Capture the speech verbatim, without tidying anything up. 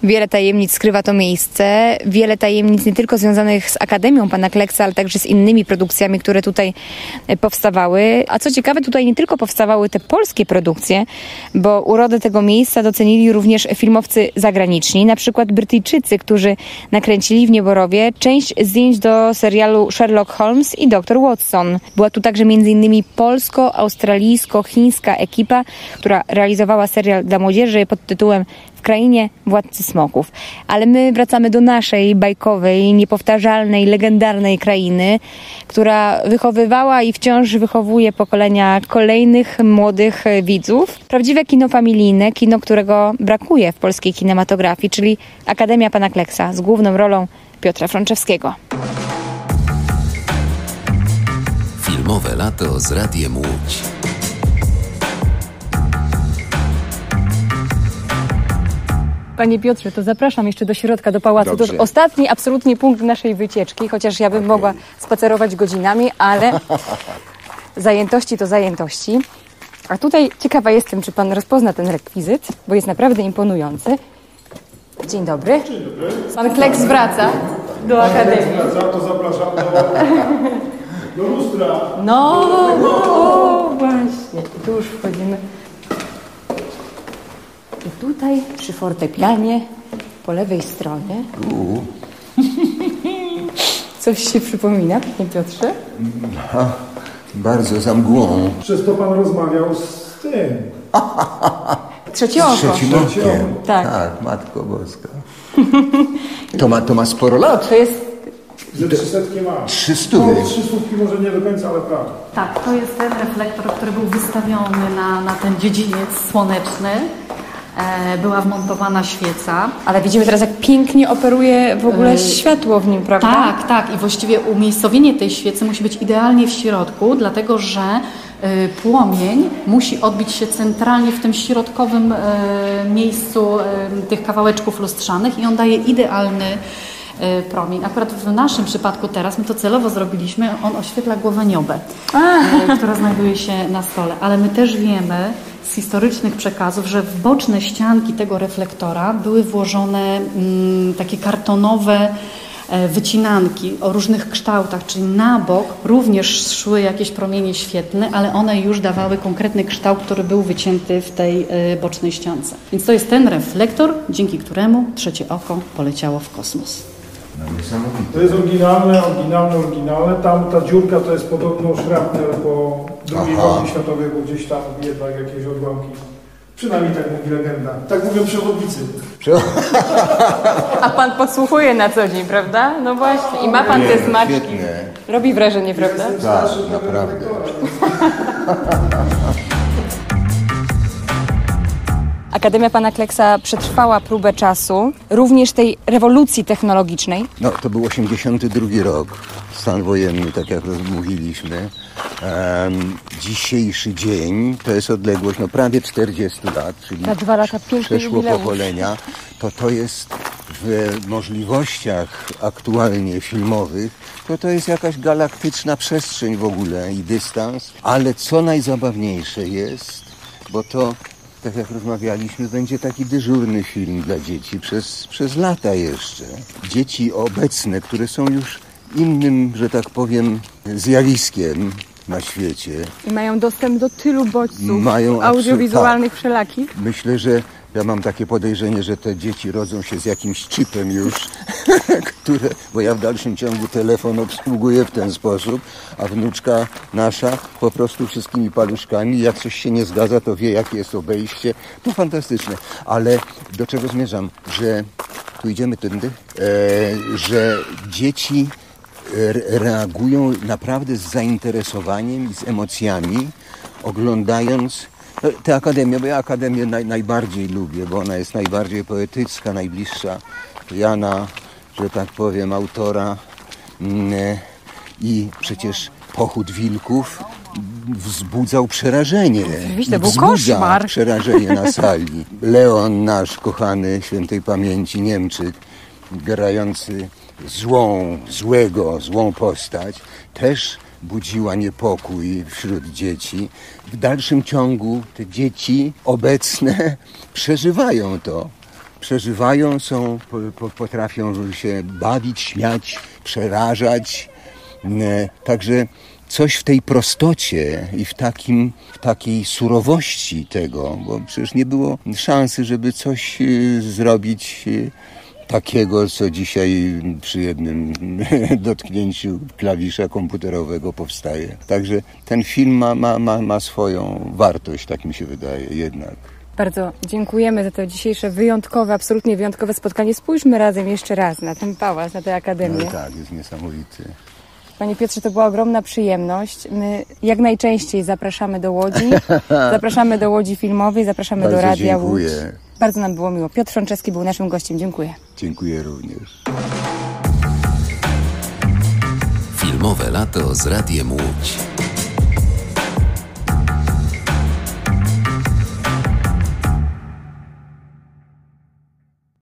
Wiele tajemnic skrywa to miejsce, wiele tajemnic nie tylko związanych z Akademią Pana Kleksa, ale także z innymi produkcjami, które tutaj powstawały. A co ciekawe, tutaj nie tylko powstawały te polskie produkcje, bo urodę tego miejsca docenili również filmowcy zagraniczni, na przykład Brytyjczycy, którzy nakręcili w Nieborowie część zdjęć do serialu Sherlock Holmes i doktor Watson. Była tu także między innymi polsko-australijsko-chińska ekipa, która realizowała serial dla młodzieży pod tytułem W krainie Władcy Smoków. Ale my wracamy do naszej bajkowej, niepowtarzalnej, legendarnej krainy, która wychowywała i wciąż wychowuje pokolenia kolejnych młodych widzów. Prawdziwe kino familijne, kino, którego brakuje w polskiej kinematografii, czyli Akademia Pana Kleksa z główną rolą Piotra Frączewskiego. Filmowe lato z Radiem Łódź. Panie Piotrze, to zapraszam jeszcze do środka, do pałacu. Dobrze. To już ostatni absolutnie punkt naszej wycieczki, chociaż ja bym Okay. mogła spacerować godzinami, ale zajętości to zajętości. A tutaj ciekawa jestem, czy pan rozpozna ten rekwizyt, bo jest naprawdę imponujący. Dzień dobry. Dzień dobry. Pan Kleks wraca do Akademii. Wraca, to zapraszam do, do lustra. No, o, właśnie. Tu już wchodzimy. I tutaj przy fortepianie po lewej stronie coś się przypomina, panie Piotrze? Ha, bardzo za mgłą. Przez to pan rozmawiał z tym. Trzecie oko. Trzecim okiem. Tak. Tak, Matko Boska. To ma, to ma sporo lat. To jest... Ze trzysetki ma. Trzy stówy. No, trzy stówki może nie do końca, ale prawie. Tak, to jest ten reflektor, który był wystawiony na, na ten dziedziniec słoneczny. E, była wmontowana świeca. Ale widzimy teraz, jak pięknie operuje w ogóle światło w nim, prawda? Tak, tak. I właściwie umiejscowienie tej świecy musi być idealnie w środku, dlatego że y, płomień musi odbić się centralnie w tym środkowym y, miejscu y, tych kawałeczków lustrzanych i on daje idealny y, promień. Akurat w naszym przypadku teraz, my to celowo zrobiliśmy, on oświetla głowę Niobę, y, która znajduje się na stole. Ale my też wiemy z historycznych przekazów, że w boczne ścianki tego reflektora były włożone mm, takie kartonowe wycinanki o różnych kształtach, czyli na bok również szły jakieś promienie świetlne, ale one już dawały konkretny kształt, który był wycięty w tej bocznej ściance. Więc to jest ten reflektor, dzięki któremu trzecie oko poleciało w kosmos. No, niesamowite. To jest oryginalne, oryginalne, oryginalne. Tam ta dziurka to jest podobno szrapnel po drugiej Aha. wojnie światowej, bo gdzieś tam jednak jakieś odłamki. Przynajmniej tak mówi legenda. Tak mówią przewodnicy. A pan podsłuchuje na co dzień, prawda? No właśnie. I ma pan Nie, te smaczki. świetne. Robi wrażenie, prawda? Tak, naprawdę. Akademia Pana Kleksa przetrwała próbę czasu, również tej rewolucji technologicznej. No, to był osiemdziesiąty drugi rok, stan wojenny, tak jak mówiliśmy. Um, dzisiejszy dzień to jest odległość no, prawie czterdziestu lat, czyli Na dwa lata piękny przeszło jubileusz. pokolenia. To to jest w możliwościach aktualnie filmowych, to to jest jakaś galaktyczna przestrzeń w ogóle i dystans. Ale co najzabawniejsze jest, bo to tak jak rozmawialiśmy, będzie taki dyżurny film dla dzieci przez, przez lata jeszcze. Dzieci obecne, które są już innym, że tak powiem, zjawiskiem na świecie. I mają dostęp do tylu bodźców Mają audiowizualnych absolut- wszelakich. Myślę, że ja mam takie podejrzenie, że te dzieci rodzą się z jakimś chipem już, które, bo ja w dalszym ciągu telefon obsługuję w ten sposób, a wnuczka nasza po prostu wszystkimi paluszkami, jak coś się nie zgadza, to wie, jakie jest obejście. To fantastyczne. Ale do czego zmierzam? Że tu idziemy tędy, e, że dzieci re- reagują naprawdę z zainteresowaniem i z emocjami, oglądając tę akademię, bo ja akademię naj, najbardziej lubię, bo ona jest najbardziej poetycka, najbliższa Jana, że tak powiem, autora. I przecież Pochód Wilków wzbudzał przerażenie. Oczywiście, I był wzbudza koszmar. przerażenie na sali. Leon, nasz kochany, świętej pamięci Niemczyk, grający złą, złego, złą postać, też budziła niepokój wśród dzieci. W dalszym ciągu te dzieci obecne przeżywają to. przeżywają, są, po, po, potrafią się bawić, śmiać, przerażać. Także coś w tej prostocie i w, takim, w takiej surowości tego, bo przecież nie było szansy, żeby coś zrobić takiego, co dzisiaj przy jednym dotknięciu klawisza komputerowego powstaje. Także ten film ma, ma, ma, ma swoją wartość, tak mi się wydaje jednak. Bardzo dziękujemy za to dzisiejsze wyjątkowe, absolutnie wyjątkowe spotkanie. Spójrzmy razem jeszcze raz na ten pałac, na tę akademię. No tak, jest niesamowity. Panie Piotrze, to była ogromna przyjemność. My jak najczęściej zapraszamy do Łodzi. Zapraszamy do Łodzi Filmowej, zapraszamy Bardzo do Radia dziękuję. Łódź. Bardzo nam było miło. Piotr Frączewski był naszym gościem. Dziękuję. Dziękuję również. Filmowe lato z Radiem Łódź.